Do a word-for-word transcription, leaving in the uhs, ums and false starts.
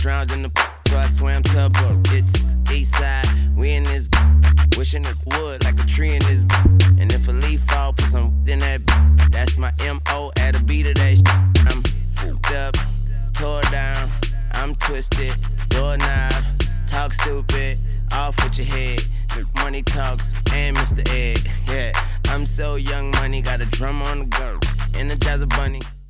drowned in the so I swam to a boat. It's east side, we in this wishing it would like a tree in this. And if a leaf fall, put some in that. That's my M O at a beat of that shit. I'm fucked up, tore down, I'm twisted, doorknob, talk stupid, off with your head. Money talks and Mister Ed, yeah. I'm so young money, got a drum on the go, Energizer bunny.